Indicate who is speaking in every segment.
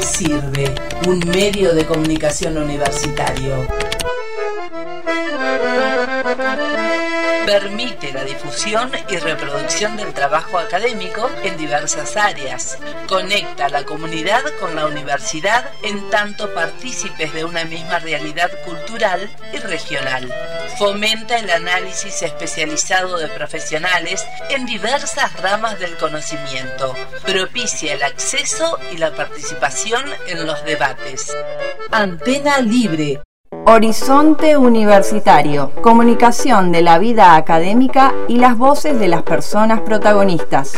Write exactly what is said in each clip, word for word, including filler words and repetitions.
Speaker 1: sirve un medio de comunicación universitario? Permite la difusión y reproducción del trabajo académico en diversas áreas. Conecta a la comunidad con la universidad en tanto partícipes de una misma realidad cultural y regional. Fomenta el análisis especializado de profesionales en diversas ramas del conocimiento. Propicia el acceso y la participación en los debates. Antena Libre.
Speaker 2: Horizonte Universitario, comunicación de la vida académica y las voces de las personas protagonistas.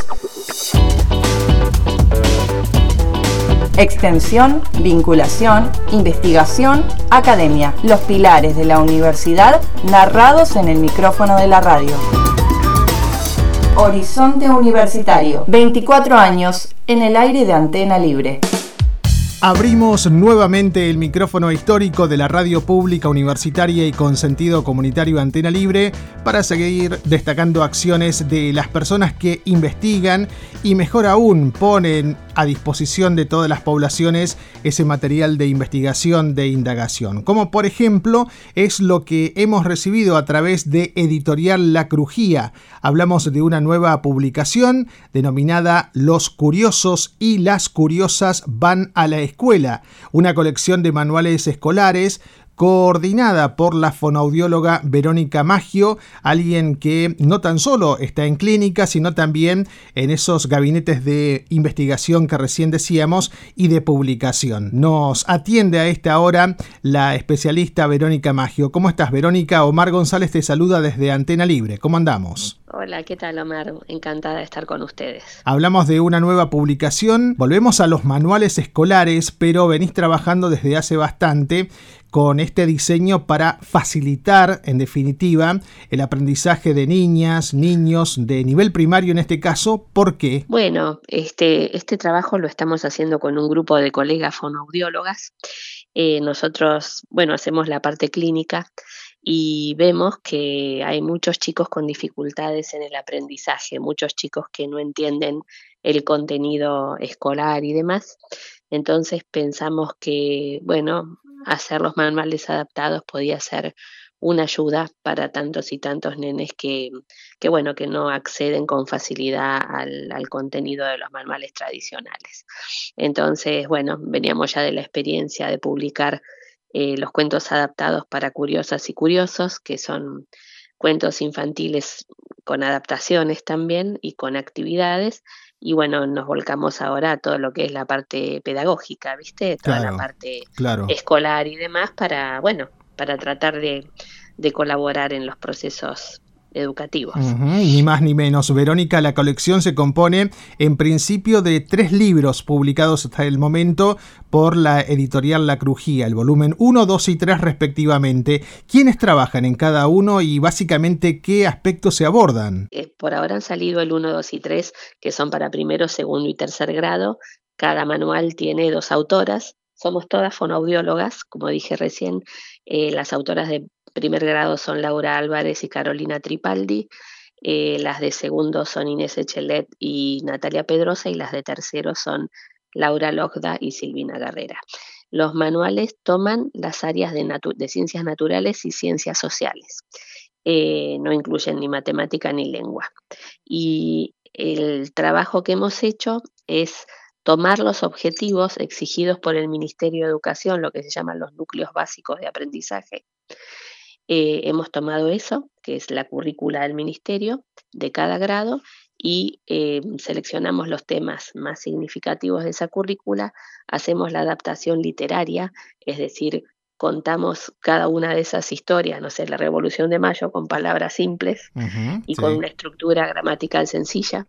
Speaker 2: Extensión, vinculación, investigación, academia, los pilares de la universidad narrados en el micrófono de la radio. Horizonte Universitario, veinticuatro años en el aire de Antena Libre.
Speaker 3: Abrimos nuevamente el micrófono histórico de la radio pública universitaria y con sentido comunitario Antena Libre para seguir destacando acciones de las personas que investigan y mejor aún ponen a disposición de todas las poblaciones ese material de investigación, de indagación. Como por ejemplo es lo que hemos recibido a través de Editorial La Crujía. Hablamos de una nueva publicación denominada Los curiosos y las curiosas van a la escuela, una colección de manuales escolares coordinada por la fonoaudióloga Verónica Maggio, alguien que no tan solo está en clínica, sino también en esos gabinetes de investigación que recién decíamos y de publicación. Nos atiende a esta hora la especialista Verónica Maggio. ¿Cómo estás, Verónica? Omar González te saluda desde Antena Libre. ¿Cómo andamos?
Speaker 4: Hola, ¿qué tal, Omar? Encantada de estar con ustedes.
Speaker 3: Hablamos de una nueva publicación, volvemos a los manuales escolares, pero venís trabajando desde hace bastante con este diseño para facilitar, en definitiva, el aprendizaje de niñas, niños de nivel primario en este caso. ¿Por qué?
Speaker 4: Bueno, este, este trabajo lo estamos haciendo con un grupo de colegas fonoaudiólogas. Eh, nosotros, bueno, hacemos la parte clínica y vemos que hay muchos chicos con dificultades en el aprendizaje, muchos chicos que no entienden el contenido escolar y demás. Entonces pensamos que, bueno, hacer los manuales adaptados podía ser una ayuda para tantos y tantos nenes que, que bueno, que no acceden con facilidad al, al contenido de los manuales tradicionales. Entonces, bueno, veníamos ya de la experiencia de publicar eh, los cuentos adaptados para curiosas y curiosos, que son cuentos infantiles con adaptaciones también y con actividades. Y bueno, nos volcamos ahora a todo lo que es la parte pedagógica, ¿viste? Toda
Speaker 3: Claro,
Speaker 4: la parte
Speaker 3: claro.
Speaker 4: escolar y demás para, bueno, para tratar de, de colaborar en los procesos educativos.
Speaker 3: Uh-huh, ni más ni menos. Verónica, la colección se compone en principio de tres libros publicados hasta el momento por la editorial La Crujía, el volumen uno, dos y tres respectivamente. ¿Quiénes trabajan en cada uno y básicamente qué aspectos se abordan?
Speaker 4: Eh, por ahora han salido el uno, dos y tres, que son para primero, segundo y tercer grado. Cada manual tiene dos autoras. Somos todas fonoaudiólogas, como dije recién. Eh, las autoras de primer grado son Laura Álvarez y Carolina Tripaldi, eh, las de segundo son Inés Echelet y Natalia Pedrosa, y las de tercero son Laura Logda y Silvina Guerrera. Los manuales toman las áreas de, natu- de ciencias naturales y ciencias sociales. Eh, no incluyen ni matemática ni lengua. Y el trabajo que hemos hecho es tomar los objetivos exigidos por el Ministerio de Educación, lo que se llaman los núcleos básicos de aprendizaje. Eh, hemos tomado eso, que es la currícula del Ministerio de cada grado, y eh, seleccionamos los temas más significativos de esa currícula, hacemos la adaptación literaria, es decir, contamos cada una de esas historias, no sé, la Revolución de Mayo con palabras simples
Speaker 3: Uh-huh,
Speaker 4: y
Speaker 3: sí.
Speaker 4: con una estructura gramatical sencilla.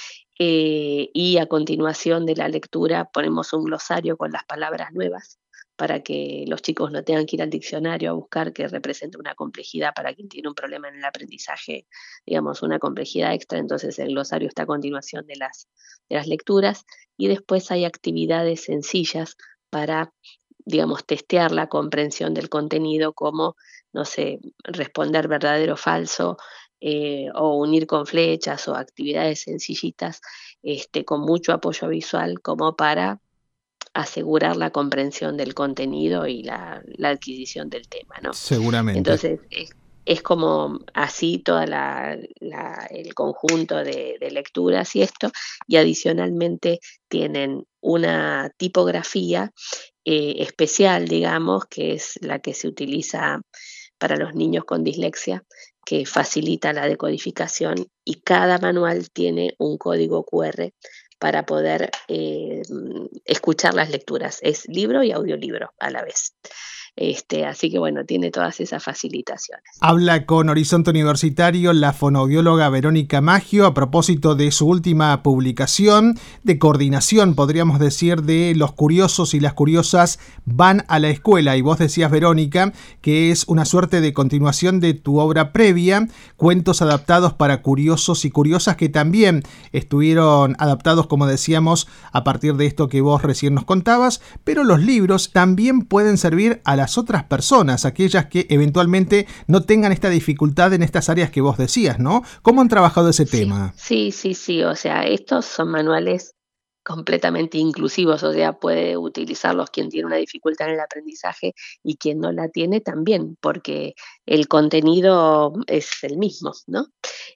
Speaker 4: Eh, y a continuación de la lectura ponemos un glosario con las palabras nuevas para que los chicos no tengan que ir al diccionario a buscar, que representa una complejidad para quien tiene un problema en el aprendizaje, digamos, una complejidad extra. Entonces el glosario está a continuación de las, de las lecturas, y después hay actividades sencillas para, digamos, testear la comprensión del contenido, como, no sé, responder verdadero o falso, eh, o unir con flechas, o actividades sencillitas, este, con mucho apoyo visual, como para asegurar la comprensión del contenido y la, la adquisición del tema, ¿no?
Speaker 3: Seguramente.
Speaker 4: Entonces, es, es como así toda la, la, el conjunto de, de lecturas y esto, y adicionalmente tienen una tipografía eh, especial, digamos, que es la que se utiliza para los niños con dislexia, que facilita la decodificación, y cada manual tiene un código cu erre para poder eh, escuchar las lecturas. Es libro y audiolibro a la vez. Este, así que bueno, tiene todas esas facilitaciones.
Speaker 3: Habla con Horizonte Universitario la fonoaudióloga Verónica Maggio a propósito de su última publicación de coordinación, podríamos decir, de los curiosos y las curiosas van a la escuela. Y vos decías, Verónica, que es una suerte de continuación de tu obra previa, cuentos adaptados para curiosos y curiosas, que también estuvieron adaptados, como decíamos, a partir de esto que vos recién nos contabas, pero los libros también pueden servir a la las otras personas, aquellas que eventualmente no tengan esta dificultad en estas áreas que vos decías, ¿no? ¿Cómo han trabajado ese
Speaker 4: sí,
Speaker 3: tema?
Speaker 4: Sí, sí, sí, o sea, estos son manuales completamente inclusivos, o sea, puede utilizarlos quien tiene una dificultad en el aprendizaje y quien no la tiene también, porque el contenido es el mismo, ¿no?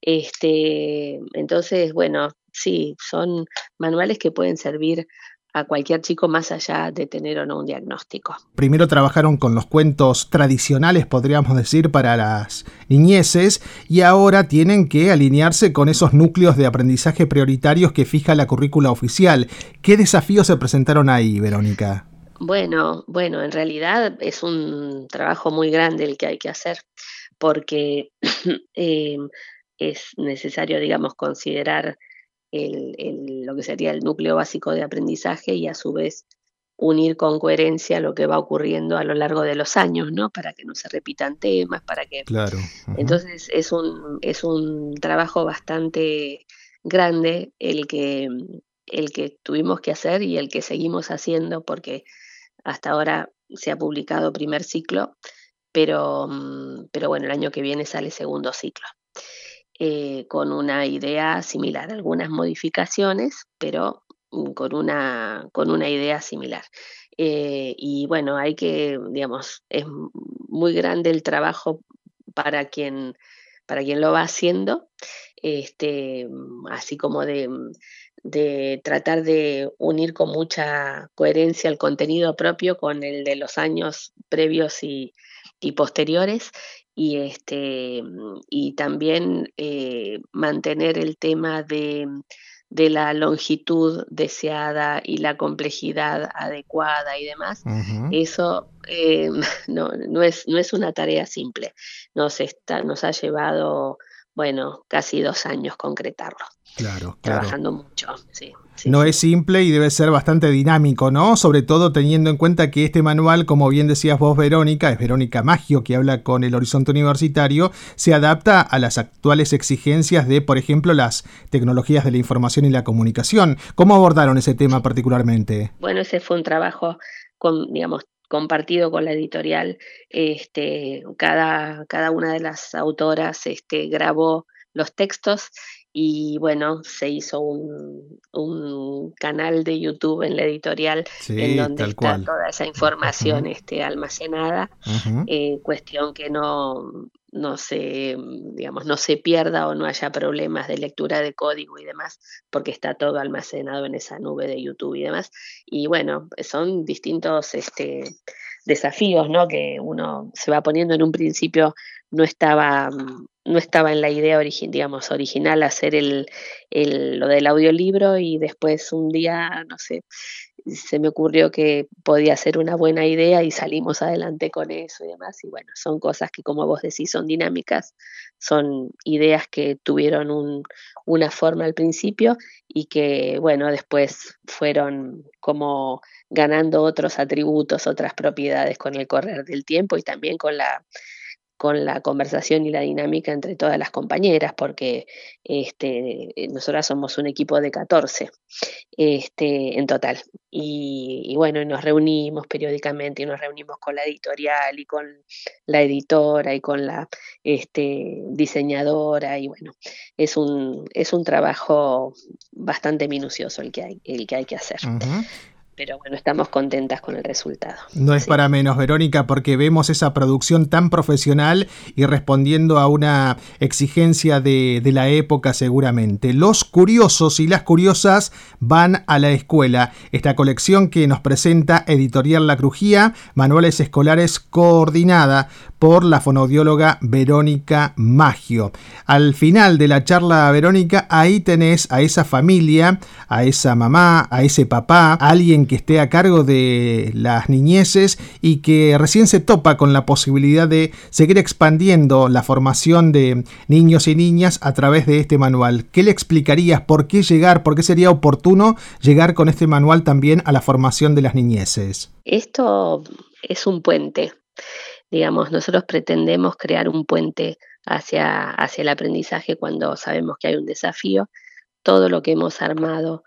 Speaker 4: Este, entonces, bueno, sí, son manuales que pueden servir a cualquier chico más allá de tener o no un diagnóstico.
Speaker 3: Primero trabajaron con los cuentos tradicionales, podríamos decir, para las niñeces, y ahora tienen que alinearse con esos núcleos de aprendizaje prioritarios que fija la currícula oficial. ¿Qué desafíos se presentaron ahí, Verónica?
Speaker 4: Bueno, bueno, en realidad es un trabajo muy grande el que hay que hacer, porque eh, es necesario, digamos, considerar El, el, lo que sería el núcleo básico de aprendizaje y a su vez unir con coherencia lo que va ocurriendo a lo largo de los años, ¿no? Para que no se repitan temas, para que...
Speaker 3: Claro. Uh-huh.
Speaker 4: Entonces es un, es un trabajo bastante grande el que, el que tuvimos que hacer y el que seguimos haciendo, porque hasta ahora se ha publicado primer ciclo, pero, pero bueno, el año que viene sale segundo ciclo. Eh, con una idea similar, algunas modificaciones, pero con una, con una idea similar. Eh, y bueno, hay que, digamos, es muy grande el trabajo para quien, para quien lo va haciendo, este, así como de, de tratar de unir con mucha coherencia el contenido propio con el de los años previos y, y posteriores. Y, este, y también eh, mantener el tema de, de la longitud deseada y la complejidad adecuada y demás. Uh-huh. Eso eh, no, no, es, no es una tarea simple. Nos, está, nos ha llevado, bueno, casi dos años concretarlo.
Speaker 3: Claro,
Speaker 4: Trabajando
Speaker 3: claro.
Speaker 4: mucho, sí. Sí,
Speaker 3: no
Speaker 4: sí.
Speaker 3: es simple y debe ser bastante dinámico, ¿no? Sobre todo teniendo en cuenta que este manual, como bien decías vos, Verónica, es Verónica Maggio, que habla con el Horizonte Universitario, se adapta a las actuales exigencias de, por ejemplo, las tecnologías de la información y la comunicación. ¿Cómo abordaron ese tema particularmente?
Speaker 4: Bueno, ese fue un trabajo, con, digamos, compartido con la editorial. Este, cada, cada una de las autoras este, grabó los textos. Y bueno, se hizo un, un canal de YouTube en la editorial, sí, en donde está cual. toda esa información uh-huh. este, almacenada, uh-huh. eh, cuestión que no, no se, digamos, no se pierda o no haya problemas de lectura de código y demás, porque está todo almacenado en esa nube de YouTube y demás. Y bueno, son distintos este, desafíos, ¿no? Que uno se va poniendo. En un principio no estaba... no estaba en la idea origi- digamos, original hacer el, el, lo del audiolibro, y después un día, no sé, se me ocurrió que podía ser una buena idea y salimos adelante con eso y demás. Y bueno, son cosas que, como vos decís, son dinámicas, son ideas que tuvieron un, una forma al principio y que, bueno, después fueron como ganando otros atributos, otras propiedades con el correr del tiempo y también con la con la conversación y la dinámica entre todas las compañeras, porque este, nosotras somos un equipo de catorce este, en total. Y, y bueno, nos reunimos periódicamente y nos reunimos con la editorial y con la editora y con la este, diseñadora, y bueno, es un, es un trabajo bastante minucioso el que hay, el que, hay que hacer.
Speaker 3: Uh-huh.
Speaker 4: pero bueno, estamos contentas con el resultado.
Speaker 3: No es
Speaker 4: sí.
Speaker 3: para menos, Verónica, porque vemos esa producción tan profesional y respondiendo a una exigencia de, de la época seguramente. Los curiosos y las curiosas van a la escuela. Esta colección que nos presenta Editorial La Crujía, manuales escolares coordinada por la fonoaudióloga Verónica Maggio. Al final de la charla, Verónica, ahí tenés a esa familia, a esa mamá, a ese papá, a alguien que esté a cargo de las niñeces y que recién se topa con la posibilidad de seguir expandiendo la formación de niños y niñas a través de este manual. ¿Qué le explicarías? ¿Por qué llegar? ¿Por qué sería oportuno llegar con este manual también a la formación de las niñeces?
Speaker 4: Esto es un puente. Digamos, nosotros pretendemos crear un puente hacia, hacia el aprendizaje cuando sabemos que hay un desafío. Todo lo que hemos armado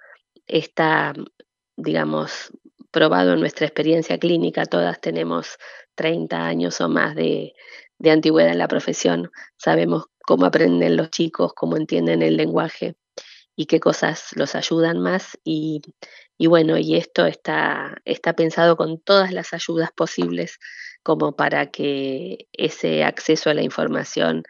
Speaker 4: está, digamos, probado en nuestra experiencia clínica. Todas tenemos treinta años o más de, de antigüedad en la profesión. Sabemos cómo aprenden los chicos, cómo entienden el lenguaje y qué cosas los ayudan más. Y, y bueno, y esto está, está pensado con todas las ayudas posibles como para que ese acceso a la información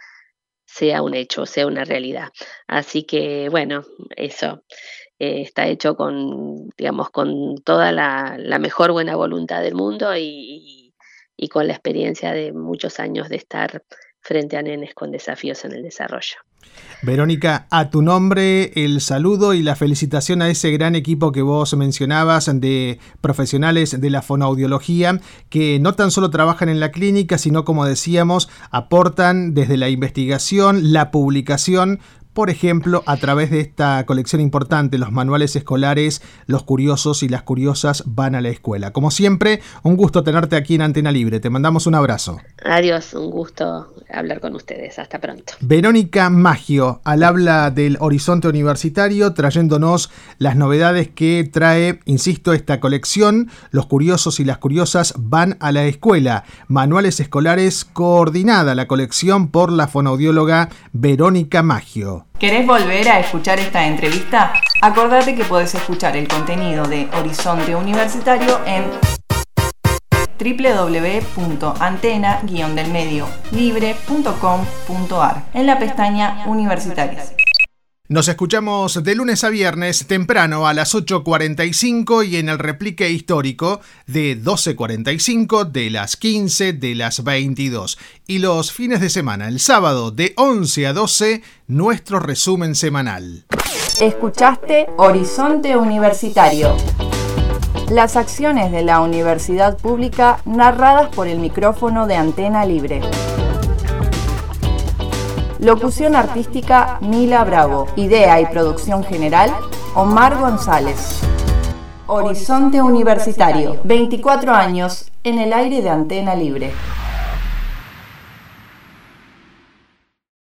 Speaker 4: sea un hecho, sea una realidad. Así que, bueno, eso eh, está hecho con, digamos, con toda la, la mejor buena voluntad del mundo y, y, y con la experiencia de muchos años de estar frente a nenes con desafíos en el desarrollo.
Speaker 3: Verónica, a tu nombre el saludo y la felicitación a ese gran equipo que vos mencionabas de profesionales de la fonoaudiología que no tan solo trabajan en la clínica, sino, como decíamos, aportan desde la investigación, la publicación, por ejemplo, a través de esta colección importante, los manuales escolares, los curiosos y las curiosas van a la escuela. Como siempre, un gusto tenerte aquí en Antena Libre. Te mandamos un abrazo.
Speaker 4: Adiós, un gusto hablar con ustedes. Hasta pronto.
Speaker 3: Verónica Maggio, al habla del Horizonte Universitario, trayéndonos las novedades que trae, insisto, esta colección. Los curiosos y las curiosas van a la escuela. Manuales escolares coordinada la colección por la fonoaudióloga Verónica Maggio.
Speaker 2: ¿Querés volver a escuchar esta entrevista? Acordate que podés escuchar el contenido de Horizonte Universitario en doble u doble u doble u punto antena guion del medio libre punto com punto a r en la pestaña Universitarias.
Speaker 3: Nos escuchamos de lunes a viernes temprano a las ocho cuarenta y cinco y en el replique histórico de doce cuarenta y cinco, de las quince, de las veintidós. Y los fines de semana, el sábado de once a doce, nuestro resumen semanal.
Speaker 2: Escuchaste Horizonte Universitario. Las acciones de la universidad pública narradas por el micrófono de Antena Libre. Locución artística Mila Bravo. Idea y producción general Omar González. Horizonte Universitario. veinticuatro años en el aire de Antena Libre.